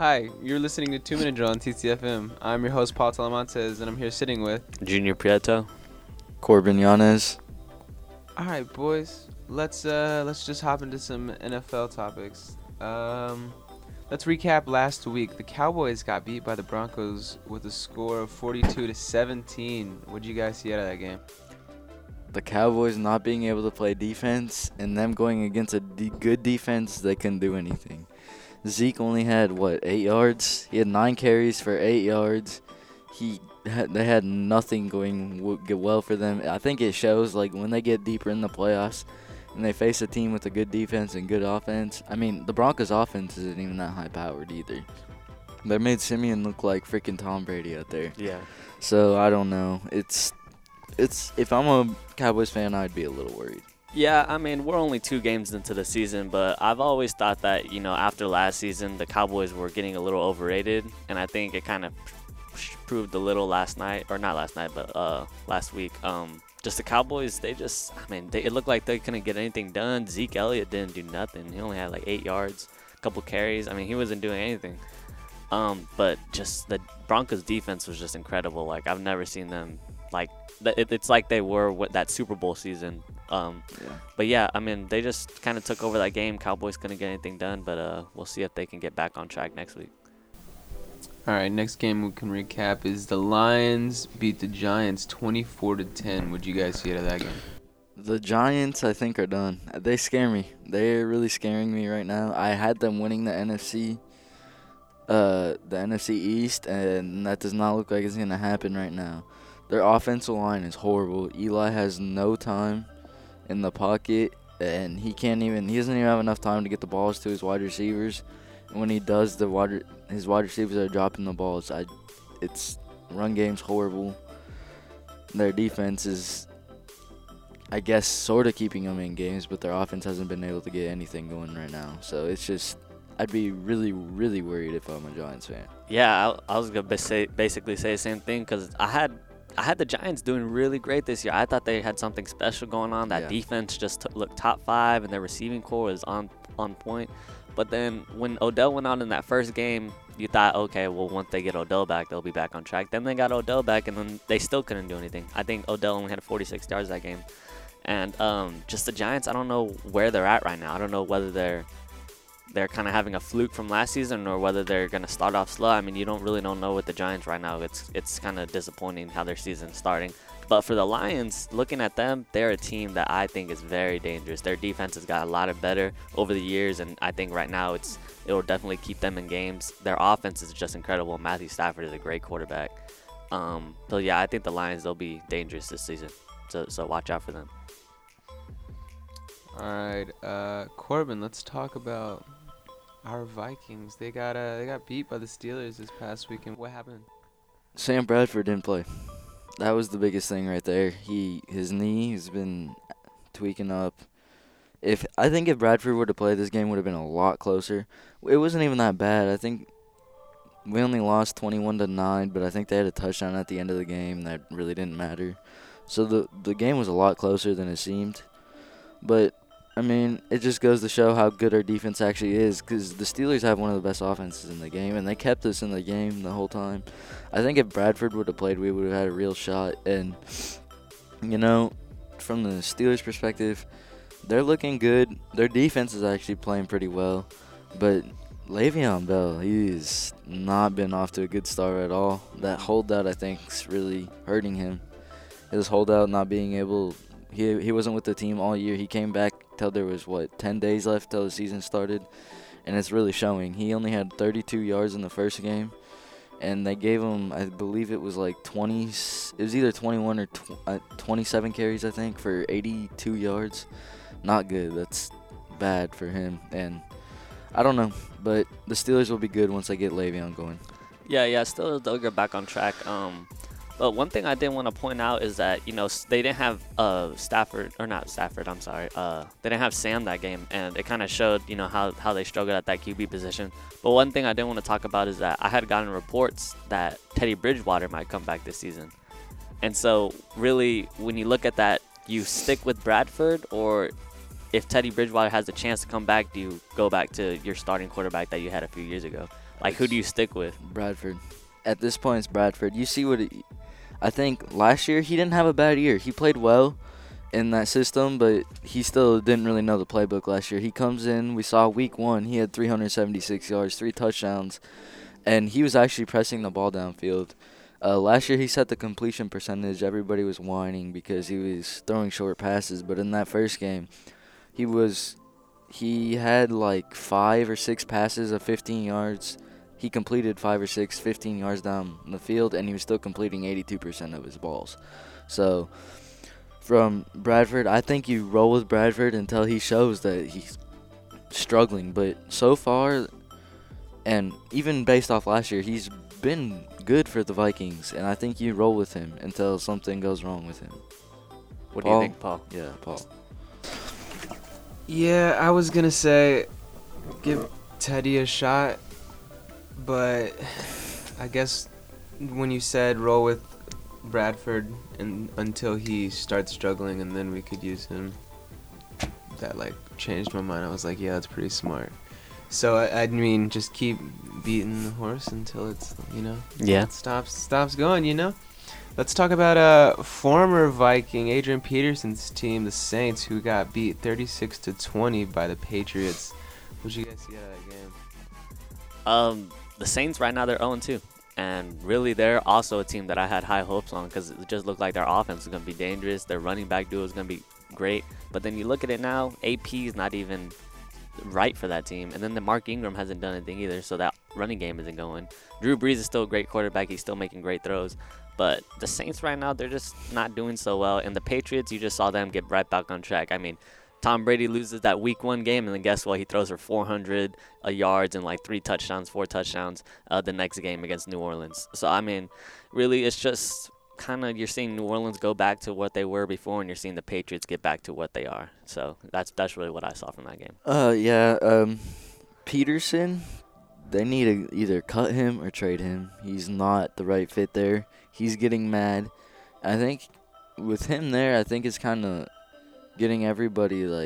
Hi, you're listening to 2 Minute Drill on TCFM. I'm your host, Paul Talamontes, and I'm here sitting with Junior Prieto. Corbin Yanez. All right, boys. Let's just hop into some NFL topics. Let's recap last week. The Cowboys got beat by the Broncos with a score of 42-17. What did you guys see out of that game? The Cowboys not being able to play defense and them going against a good defense, they couldn't do anything. Zeke only had, 8 yards? He had 9 carries for 8 yards. They had nothing going well for them. I think it shows, when they get deeper in the playoffs and they face a team with a good defense and good offense. I mean, the Broncos' offense isn't even that high-powered either. They made Simeon look like freaking Tom Brady out there. Yeah. So, I don't know. It's if I'm a Cowboys fan, I'd be a little worried. Yeah, I mean, we're only 2 games into the season, but I've always thought that, after last season, the Cowboys were getting a little overrated, and I think it kind of proved a little last night, or not last night, but last week. Just the Cowboys, it looked like they couldn't get anything done. Zeke Elliott didn't do nothing. He only had 8 yards, a couple carries. I mean, he wasn't doing anything. But just the Broncos' defense was just incredible. I've never seen them it's like they were with that Super Bowl season. But yeah, I mean, they just kind of took over that game. Cowboys couldn't get anything done, but we'll see if they can get back on track next week. All right, next game we can recap is the Lions beat the Giants 24-10. What did you guys see out of that game? The Giants, I think, are done. They scare me. They're really scaring me right now. I had them winning the NFC East, and that does not look like it's going to happen right now. Their offensive line is horrible. Eli has no time in the pocket, and he doesn't even have enough time to get the balls to his wide receivers. And when he does, his wide receivers are dropping the balls. It's run game's horrible. Their defense is, I guess, sort of keeping them in games, but their offense hasn't been able to get anything going right now. So it's just, I'd be really, really worried if I'm a Giants fan. Yeah, I was going to basically say the same thing because I had the Giants doing really great this year. I thought they had something special going on. That defense just looked top 5, and their receiving core is on point. But then when Odell went out in that first game, you thought, okay, well, once they get Odell back, they'll be back on track. Then they got Odell back, and then they still couldn't do anything. I think Odell only had 46 yards that game. And just the Giants, I don't know where they're at right now. I don't know whether they're kind of having a fluke from last season or whether they're going to start off slow. I mean, you don't know with the Giants right now. It's kind of disappointing how their season's starting. But for the Lions, looking at them, they're a team that I think is very dangerous. Their defense has got a lot of better over the years, and I think right now it will definitely keep them in games. Their offense is just incredible. Matthew Stafford is a great quarterback. So, yeah, I think the Lions, they'll be dangerous this season. So watch out for them. All right, Corbin, let's talk about our Vikings. They got beat by the Steelers this past weekend. What happened? Sam Bradford didn't play. That was the biggest thing right there. His knee has been tweaking up. I think if Bradford would have played, this game would have been a lot closer. It wasn't even that bad. I think we only lost 21-9, but I think they had a touchdown at the end of the game that really didn't matter. So the game was a lot closer than it seemed. But I mean, it just goes to show how good our defense actually is because the Steelers have one of the best offenses in the game, and they kept us in the game the whole time. I think if Bradford would have played, we would have had a real shot. And, from the Steelers' perspective, they're looking good. Their defense is actually playing pretty well. But Le'Veon Bell, he's not been off to a good start at all. That holdout, I think, is really hurting him. His holdout not being able – He wasn't with the team all year. He came back till there was, 10 days left till the season started, and it's really showing. He only had 32 yards in the first game, and they gave him, I believe it was 20, it was either 21 or 27 carries, I think, for 82 yards. Not good. That's bad for him, and I don't know, but the Steelers will be good once they get Le'Veon going. Yeah, still they'll get back on track. But one thing I did want to point out is that, they didn't have they didn't have Sam that game, and it kind of showed, how they struggled at that QB position. But one thing I did want to talk about is that I had gotten reports that Teddy Bridgewater might come back this season. And so, really, when you look at that, you stick with Bradford, or if Teddy Bridgewater has a chance to come back, do you go back to your starting quarterback that you had a few years ago? Like, who do you stick with? Bradford. At this point, it's Bradford. You see I think last year he didn't have a bad year. He played well in that system, but he still didn't really know the playbook last year. He comes in, we saw week 1, he had 376 yards, 3 touchdowns, and he was actually pressing the ball downfield. Last year he set the completion percentage. Everybody was whining because he was throwing short passes, but in that first game, he had like 5 or 6 passes of 15 yards. He completed 5 or 6, 15 yards down the field, and he was still completing 82% of his balls. So from Bradford, I think you roll with Bradford until he shows that he's struggling. But so far, and even based off last year, he's been good for the Vikings, and I think you roll with him until something goes wrong with him. What do you think, Paul? Yeah, Paul. Yeah, I was gonna say give Teddy a shot, but I guess when you said roll with Bradford and until he starts struggling and then we could use him, that like changed my mind. I was like, yeah, that's pretty smart. So I mean, just keep beating the horse until it's, Yeah. it stops going, Let's talk about former Viking Adrian Peterson's team, the Saints, who got beat 36-20 by the Patriots. What'd you guys see out of that game? The Saints right now, they're 0-2. And really, they're also a team that I had high hopes on because it just looked like their offense was going to be dangerous. Their running back duo is going to be great. But then you look at it now, AP is not even right for that team. And then the Mark Ingram hasn't done anything either, so that running game isn't going. Drew Brees is still a great quarterback. He's still making great throws. But the Saints right now, they're just not doing so well. And the Patriots, you just saw them get right back on track. I mean, Tom Brady loses that week 1 game, and then guess what? He throws for 400 yards and like 4 touchdowns the next game against New Orleans. So, I mean, really, it's just kind of you're seeing New Orleans go back to what they were before, and you're seeing the Patriots get back to what they are. So that's really what I saw from that game. Peterson, they need to either cut him or trade him. He's not the right fit there. He's getting mad. I think with him there, I think it's kind of getting everybody I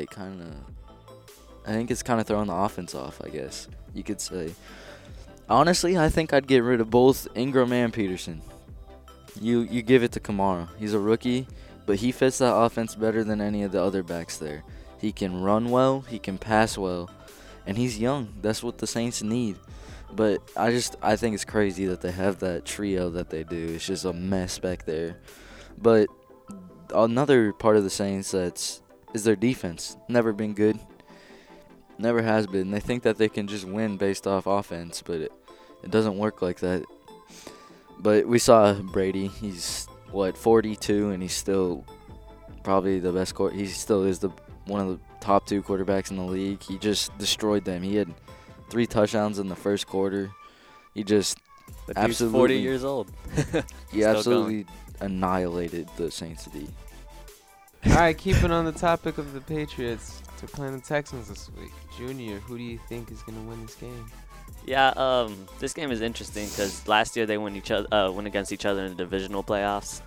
think it's kind of throwing the offense off, I guess you could say. Honestly, I think I'd get rid of both Ingram and Peterson. You give it to Kamara. He's a rookie, but he fits that offense better than any of the other backs there. He can run well, he can pass well, and he's young. That's what the Saints need. But I think it's crazy that they have that trio that they do. It's just a mess back there. But another part of the Saints is their defense. Never been good. Never has been. They think that they can just win based off offense, but it doesn't work like that. But we saw Brady. He's 42, and he's still probably the best. He still is one of the top 2 quarterbacks in the league. He just destroyed them. He had 3 touchdowns in the first quarter. He just absolutely 40 years old. He absolutely annihilated the Saints D. All right, keeping on the topic of the Patriots, they're playing the Texans this week. Junior, who do you think is going to win this game? Yeah, this game is interesting because last year they went against each other in the divisional playoffs.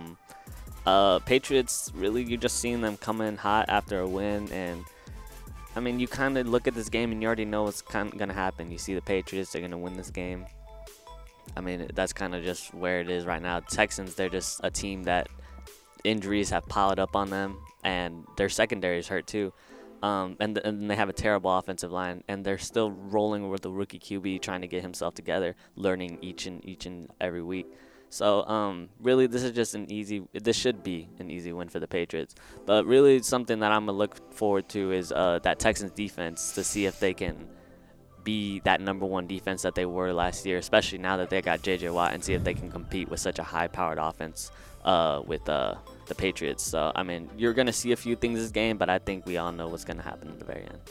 Patriots, really, you're just seeing them come in hot after a win, and I mean, you kind of look at this game and you already know what's kind of going to happen. You see the Patriots, they're going to win this game. I mean, that's kind of just where it is right now. Texans, they're just a team that injuries have piled up on them, and their secondary is hurt too. And they have a terrible offensive line, and they're still rolling with the rookie QB trying to get himself together, learning each and every week. So really, this should be an easy win for the Patriots. But really, something that I'm gonna look forward to is that Texans defense, to see if they can be that number 1 defense that they were last year, especially now that they got J.J. Watt, and see if they can compete with such a high-powered offense with the Patriots. So, I mean, you're going to see a few things this game, but I think we all know what's going to happen at the very end.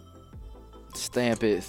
Stamp it,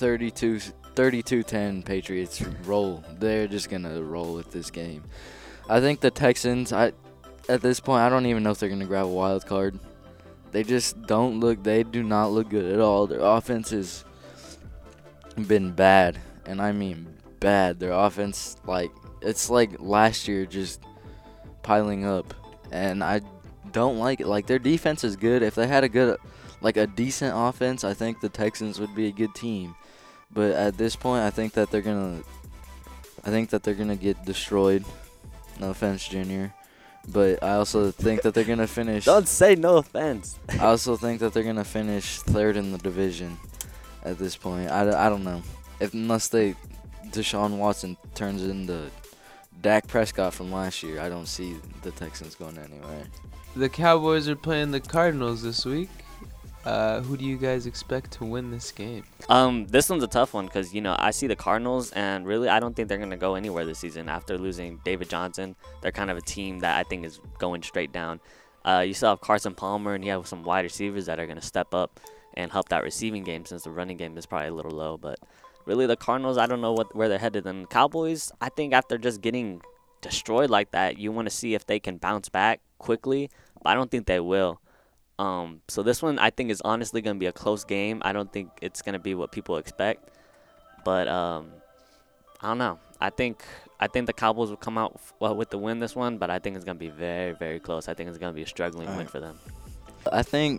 32-10 Patriots roll. They're just going to roll with this game. I think the Texans, at this point, I don't even know if they're going to grab a wild card. They just they do not look good at all. Their offense has been bad, and I mean bad. Their offense, it's like last year, just piling up. And I don't like it. Like, their defense is good. If they had a decent offense, I think the Texans would be a good team. but at this point, I think that they're gonna get destroyed. No offense, Junior, but I also think that they're gonna finish. Don't say no offense. I also think that they're gonna finish third in the division. At this point, I don't know unless Deshaun Watson turns into Dak Prescott from last year. I don't see the Texans going anywhere. The Cowboys are playing the Cardinals this week. Who do you guys expect to win this game? This one's a tough one because, I see the Cardinals, and really I don't think they're going to go anywhere this season. After losing David Johnson, they're kind of a team that I think is going straight down. You still have Carson Palmer, and you have some wide receivers that are going to step up and help that receiving game since the running game is probably a little low. But really the Cardinals, I don't know where they're headed. And Cowboys, I think after just getting destroyed like that, you want to see if they can bounce back quickly, but I don't think they will. So this one I think is honestly going to be a close game. I don't think it's going to be what people expect, but I don't know. I think the Cowboys will come out with the win this one, but I think it's going to be very, very close. I think it's going to be a struggling win for them. I think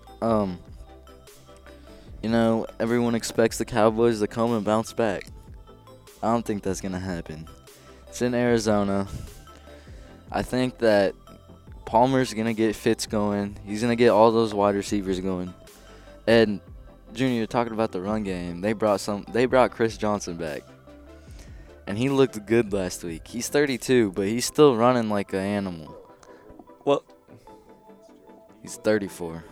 everyone expects the Cowboys to come and bounce back. I don't think that's going to happen. It's in Arizona. I think that Palmer's going to get Fitz going. He's going to get all those wide receivers going. And, Junior, you're talking about the run game. They brought Chris Johnson back. And he looked good last week. He's 32, but he's still running like an animal. Well, he's 34.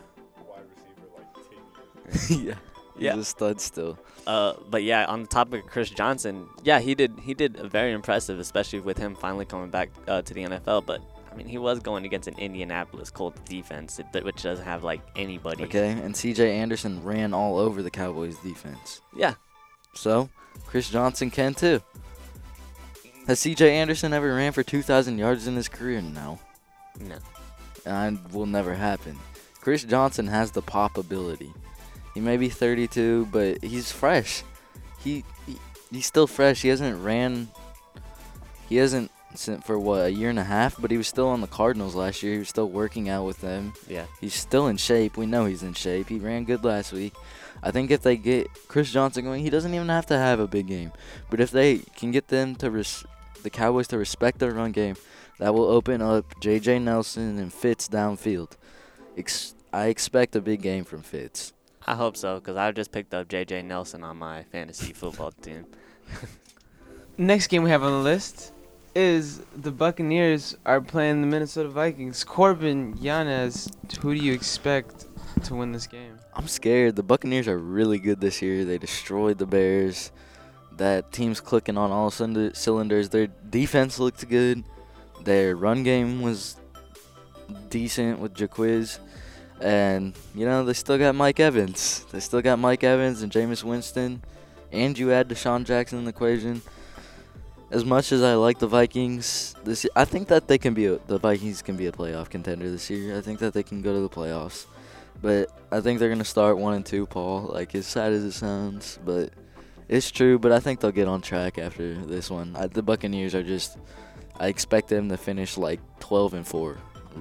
Yeah. He's a stud still. But yeah, on the topic of Chris Johnson, yeah, he did very impressive, especially with him finally coming back to the NFL. But I mean, he was going against an Indianapolis Colts defense, which doesn't have like anybody. Okay, and C.J. Anderson ran all over the Cowboys defense. Yeah. So Chris Johnson can too. Has C.J. Anderson ever ran for 2,000 yards in his career? No. No. And will never happen. Chris Johnson has the pop ability. He may be 32, but he's fresh. He's still fresh. He hasn't for a year and a half, but he was still on the Cardinals last year. He was still working out with them. Yeah. He's still in shape. We know he's in shape. He ran good last week. I think if they get Chris Johnson going, he doesn't even have to have a big game. But if they can get them the Cowboys to respect their run game, that will open up J.J. Nelson and Fitz downfield. I expect a big game from Fitz. I hope so, because I just picked up J.J. Nelson on my fantasy football team. Next game we have on the list is the Buccaneers are playing the Minnesota Vikings. Corbin, Yanez, who do you expect to win this game? I'm scared. The Buccaneers are really good this year. They destroyed the Bears. That team's clicking on all cylinders. Their defense looked good. Their run game was decent with Jaquiz. And, they still got Mike Evans. They still got Mike Evans and Jameis Winston. And you add Deshaun Jackson in the equation. As much as I like the Vikings this year, I think that the Vikings can be a playoff contender this year. I think that they can go to the playoffs. But I think they're going to start 1-2, Paul. Like, as sad as it sounds. But it's true. But I think they'll get on track after this one. The Buccaneers are I expect them to finish like 12-4.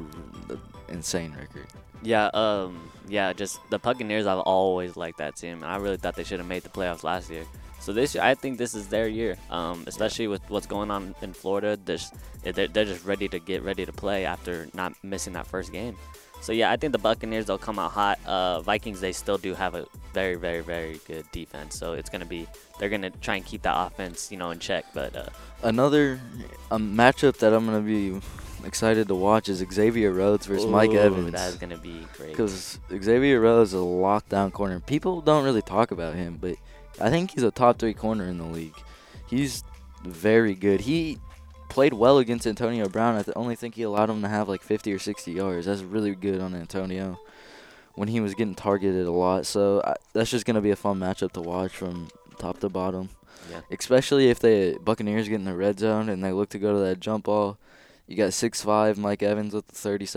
Insane record. Yeah, just the Buccaneers, I've always liked that team, and I really thought they should have made the playoffs last year. So this year, I think this is their year, especially with what's going on in Florida. They're just ready to play after not missing that first game. So, yeah, I think the Buccaneers, they'll come out hot. Vikings, they still do have a very, very, very good defense. So they're going to try and keep that offense, in check. But another matchup that I'm going to be excited to watch is Xavier Rhodes versus Mike Evans. That is going to be great. Because Xavier Rhodes is a lockdown corner. People don't really talk about him, but I think he's a top 3 corner in the league. He's very good. He played well against Antonio Brown. I only think he allowed him to have like 50 or 60 yards. That's really good on Antonio when he was getting targeted a lot. So that's just going to be a fun matchup to watch from top to bottom. Yeah. Especially if the Buccaneers get in the red zone and they look to go to that jump ball. You got 6'5" Mike Evans with the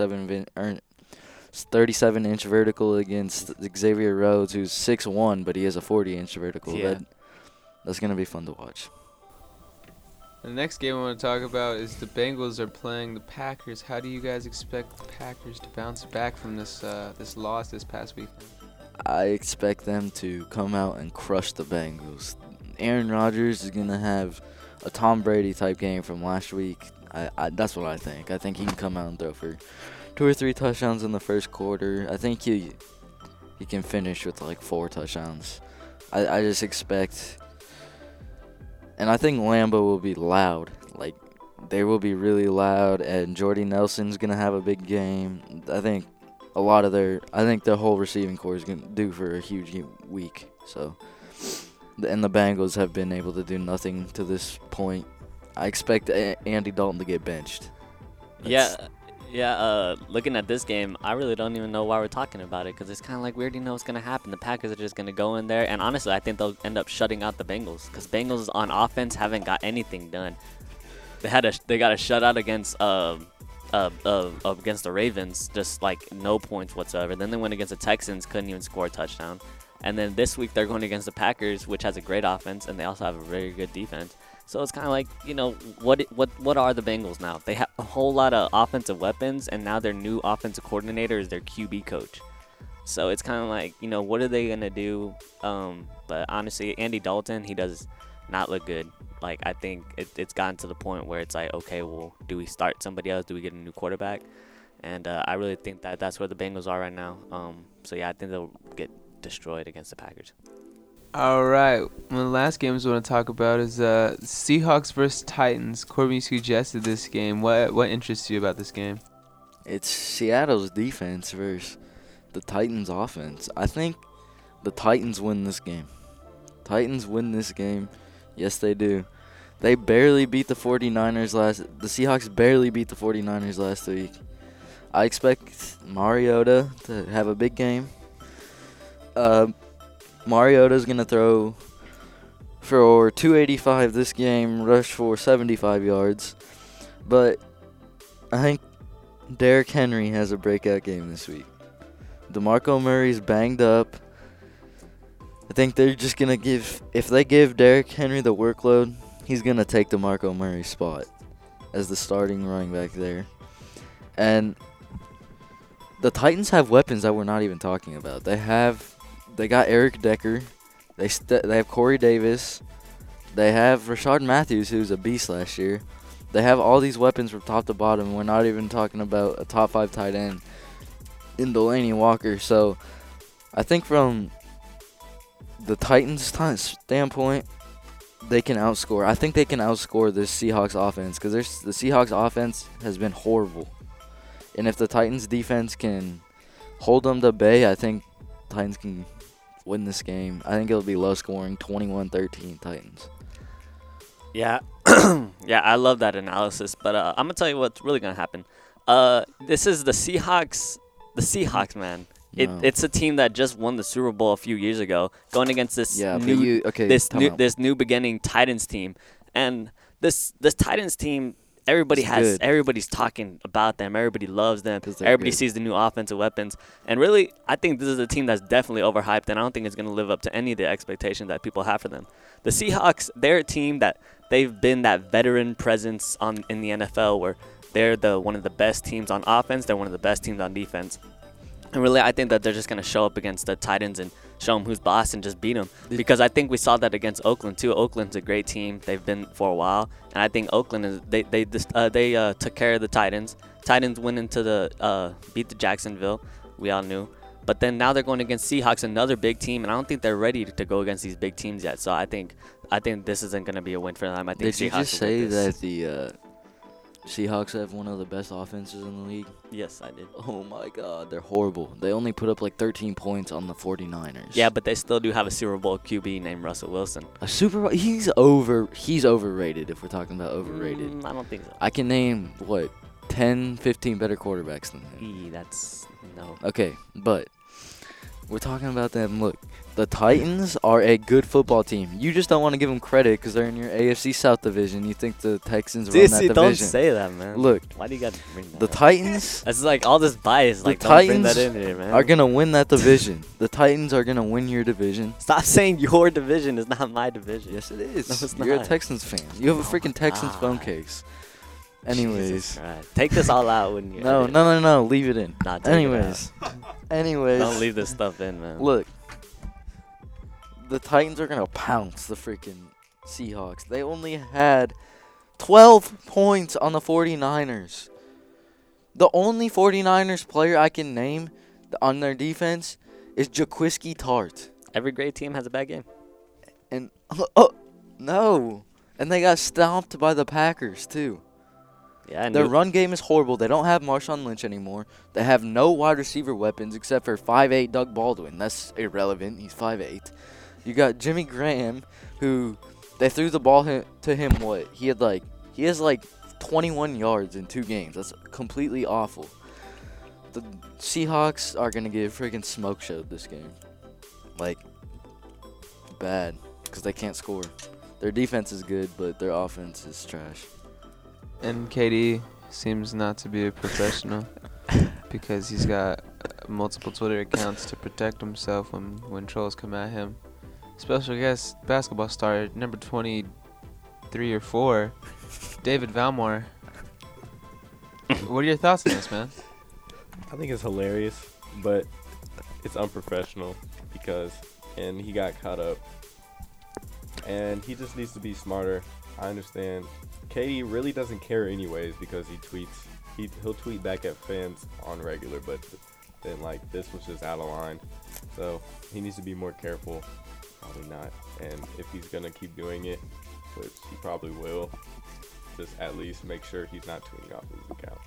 37-inch vertical against Xavier Rhodes, who's 6'1", but he has a 40-inch vertical. Yeah. That's going to be fun to watch. The next game I want to talk about is the Bengals are playing the Packers. How do you guys expect the Packers to bounce back from this loss this past weekend? I expect them to come out and crush the Bengals. Aaron Rodgers is going to have a Tom Brady type game from last week. That's what I think. I think he can come out and throw for 2 or 3 touchdowns in the first quarter. I think he can finish with like 4 touchdowns. I just expect, and I think Lambeau will be loud. Like, they will be really loud, and Jordy Nelson's gonna have a big game. I think the whole receiving core is gonna do for a huge week. So, and the Bengals have been able to do nothing to this point. I expect Andy Dalton to get benched. Looking at this game, I really don't even know why we're talking about it because it's kind of like we already know what's going to happen. The Packers are just going to go in there, and honestly, I think they'll end up shutting out the Bengals because Bengals on offense haven't got anything done. They got a shutout against the Ravens, just like no points whatsoever. Then they went against the Texans, couldn't even score a touchdown. And then this week they're going against the Packers, which has a great offense, and they also have a very good defense. So it's kind of like, what are the Bengals now? They have a whole lot of offensive weapons, and now their new offensive coordinator is their QB coach. So it's kind of like, what are they going to do? But honestly, Andy Dalton, he does not look good. Like, I think it's gotten to the point where it's like, okay, well, do we start somebody else? Do we get a new quarterback? And I really think that's where the Bengals are right now. So, yeah, I think they'll get destroyed against the Packers. All right. One of the last games we want to talk about is Seahawks versus Titans. Corbin suggested this game. What interests you about this game? It's Seattle's defense versus the Titans' offense. I think the Titans win this game. Yes, they do. They barely beat the 49ers the Seahawks barely beat the 49ers last week. I expect Mariota to have a big game. Mariota's going to throw for 285 this game, rush for 75 yards. But I think Derrick Henry has a breakout game this week. DeMarco Murray's banged up. I think they're just going to if they give Derrick Henry the workload, he's going to take DeMarco Murray's spot as the starting running back there. And the Titans have weapons that we're not even talking about. They got Eric Decker. They have Corey Davis. They have Rashard Matthews, who's a beast last year. They have all these weapons from top to bottom. We're not even talking about a top 5 tight end in Delaney Walker. So I think from the Titans' standpoint, they can outscore. I think they can outscore this Seahawks offense because the Seahawks offense has been horrible. And if the Titans' defense can hold them to bay, I think Titans can win this game. I think it'll be low scoring, 21-13 Titans. Yeah. Yeah, I love that analysis. But I'm going to tell you what's really going to happen. This is the Seahawks. The Seahawks, man. It's a team that just won the Super Bowl a few years ago, going against this new beginning Titans team. And this Titans team, everybody's talking about them. Everybody loves them. Everybody sees the new offensive weapons. And really, I think this is a team that's definitely overhyped, and I don't think it's going to live up to any of the expectations that people have for them. The Seahawks, they're a team that they've been that veteran presence in the NFL where they're one of the best teams on offense. They're one of the best teams on defense. And really, I think that they're just going to show up against the Titans and show them who's boss and just beat them. Because I think we saw that against Oakland, too. Oakland's a great team. They've been for a while. And I think Oakland, they took care of the Titans. Titans went into beat the Jacksonville. We all knew. But then now they're going against Seahawks, another big team. And I don't think they're ready to go against these big teams yet. So I think this isn't going to be a win for them. I think Did you just say that the Seahawks have one of the best offenses in the league? Yes, I did. Oh, my God. They're horrible. They only put up like 13 points on the 49ers. Yeah, but they still do have a Super Bowl QB named Russell Wilson. A Super Bowl? He's overrated if we're talking about overrated. I don't think so. I can name, 10, 15 better quarterbacks than him. No. Okay, but we're talking about them. Look, the Titans are a good football team. You just don't want to give them credit because they're in your AFC South division. You think the Texans run that division. Don't say that, man. Look. Why do you got to bring that The up? Titans. That's like all this bias. The Like, Titans don't bring that in here, man. are going to win that division. The Titans are going to win your division. Stop saying your division is not my division. Yes, it is. No, it's You're not. a Texans fan. You have a freaking Texans phone case. Anyways. Jesus Christ. Take this all out when you No. Leave it in. Nah, take it Anyways. Don't leave this stuff in, man. Look. the Titans are gonna pounce the freaking Seahawks. They only had 12 points on the 49ers. The only 49ers player I can name on their defense is Jaquiski Tart. Every great team has a bad game. And no. And they got stomped by the Packers too. Yeah, Their run game is horrible. They don't have Marshawn Lynch anymore. They have no wide receiver weapons except for 5'8" Doug Baldwin. That's irrelevant. He's 5'8". You got Jimmy Graham, who they threw the ball to him. What he has 21 yards in 2 games. That's completely awful. The Seahawks are gonna get freaking smoke showed this game, like bad, because they can't score. Their defense is good, but their offense is trash. And KD seems not to be a professional because he's got multiple Twitter accounts to protect himself when trolls come at him. Special guest basketball star number 23 or 4, David Valmore. What are your thoughts on this, man? I think it's hilarious, but it's unprofessional and he got caught up. And he just needs to be smarter. I understand. KD really doesn't care anyways because he tweets. He'll tweet back at fans on regular, but then this was just out of line. So he needs to be more careful. Probably not. And if he's gonna keep doing it, which he probably will, just at least make sure he's not tweeting off his account.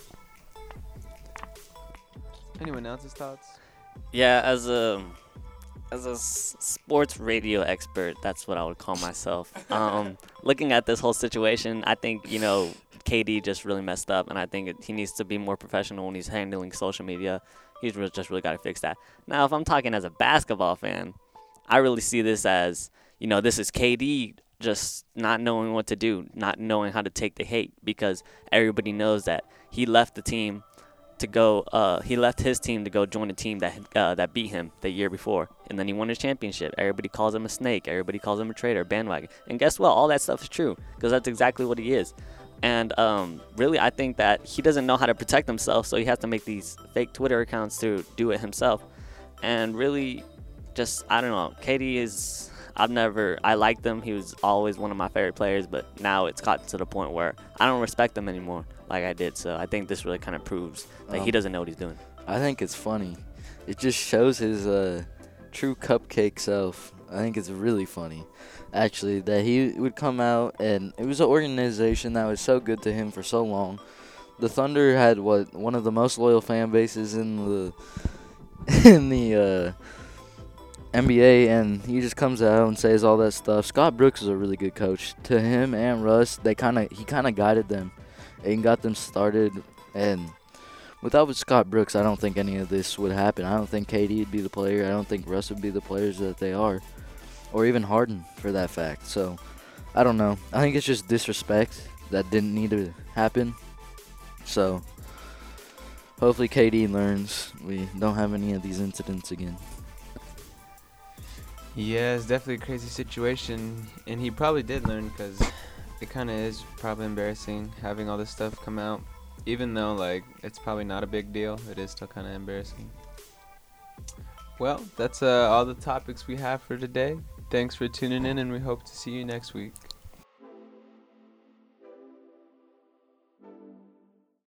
Anyone else's thoughts? Yeah, as a sports radio expert, that's what I would call myself. Looking at this whole situation, I think, KD just really messed up, and I think he needs to be more professional when he's handling social media. He's just really got to fix that. Now, if I'm talking as a basketball fan, I really see this as, this is KD just not knowing what to do, not knowing how to take the hate, because everybody knows that he left the team to go. He left his team to go join a team that beat him the year before, and then he won his championship. Everybody calls him a snake. Everybody calls him a traitor, bandwagon. And guess what? All that stuff is true because that's exactly what he is. And really, I think that he doesn't know how to protect himself, so he has to make these fake Twitter accounts to do it himself. And really, I don't know. KD is. I liked him. He was always one of my favorite players, but now it's gotten to the point where I don't respect him anymore like I did. So I think this really kind of proves that he doesn't know what he's doing. I think it's funny. It just shows his true cupcake self. I think it's really funny, actually, that he would come out, and it was an organization that was so good to him for so long. The Thunder had one of the most loyal fan bases in the NBA, and he just comes out and says all that stuff. Scott Brooks is a really good coach. To him and Russ, he kind of guided them and got them started. And without Scott Brooks, I don't think any of this would happen. I don't think KD would be the player. I don't think Russ would be the players that they are, or even Harden for that fact. So I don't know. I think it's just disrespect that didn't need to happen. So hopefully KD learns. We don't have any of these incidents again. Yeah, it's definitely a crazy situation, and he probably did learn because it kind of is probably embarrassing having all this stuff come out. Even though, it's probably not a big deal, it is still kind of embarrassing. Well, that's all the topics we have for today. Thanks for tuning in, and we hope to see you next week.